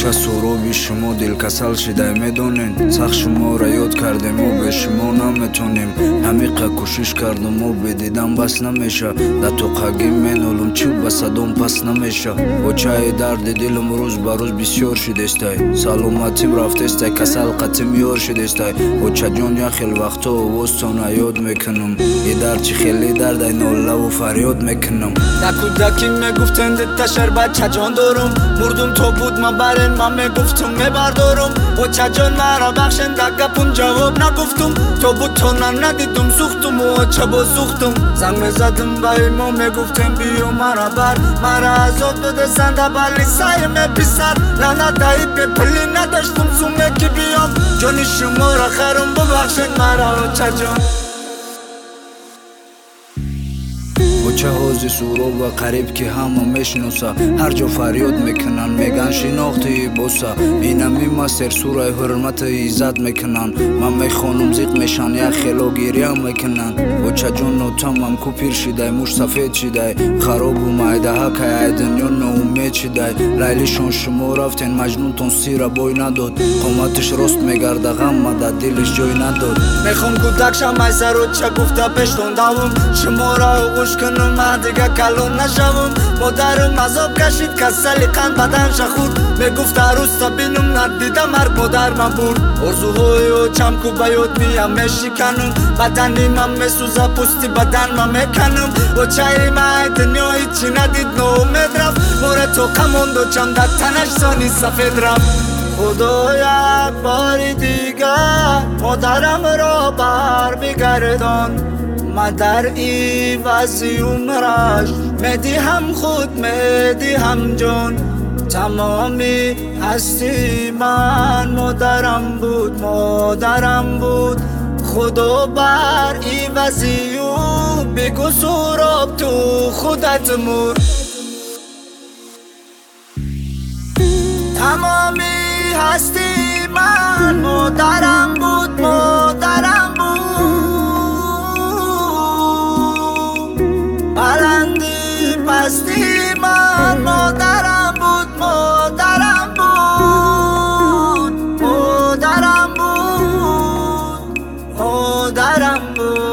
چه سروبی شما دلکسل شده میدونین، سخت شما را یاد کردیم و به شما نمیتونیم. همیقه کوشش کردم و بدیدم بس نمیشه، در تو قگیم منولم چی به صدام پس نمیشه. با چای درد دلم روز به روز بسیار شدستای، سلامتیم رفتستای کسل قطیم یار شدستای. با چه جان یا خیل وقتا وستان یاد میکنم، ای در چی خیلی درد این الله و فریاد میکنم. در کودکی میگفتن دیتا شربت چه جان دارم، مردم تو بود ما برن من میگفتم میبردارم. با چه جان مرا بخشن در گپم جواب نگفتم، تو بود تو ندیدم سوختم و چه با سوختم. زنگ میزدم با ایما میگفتم بیو مرا بر، مرا عذاب داده زنده بلی سعی میپیسر. لعنت هایی به پلی نداشتم سومه که بیام، جانی شما را خرم ببخشن مرا چه جان. با چه حوزی سوراب و قریب که همه میشناسه، هر جا فریاد میکنن میگن شناختی بوسه. اینم این سر سورای حرمت ایزد میکنن، من میخوانم زیق میشن یا خیلا گیری هم میکنن. با چه جان نوتمم کو پیر شده موش سفید شده، خراب و مایده حکه ای دنیا نومید شده. لیلیشون شما رفتین مجنونتون سیر بای نداد، قومتش راست میگرده غم مده دلش جای نداد. میخوام کودکشم ای سر و چه گفته پشتون دوم، شما را گوش کنم من دیگه کلون نشوم. مادرم عذاب کشید کسلی قند بدن شخور، میگفت عروس بینم ندیدم مرگ مادر من برد. ارزوهای و چمکو بیاد میم میشکنم، بدنی من میسوزه پوستی بدن من میکنم. و چای من دنیا هیچی ندید نومید رفت، مور تو کموند و چند تنش سانی سفید رفت. خدا یک بار دیگه مادرم را بر بگردان، من در عوض عمرش میدی هم خود میدی هم جان. تمامی هستی من مادرم بود مادرم بود، خدا بر عوضی او بگو سراب تو خودت مور. تمامی هستی من مادرم بود مادرم بود، بلندی پستی من مادرم بود مادرم بود مادرم بود مادرم بود.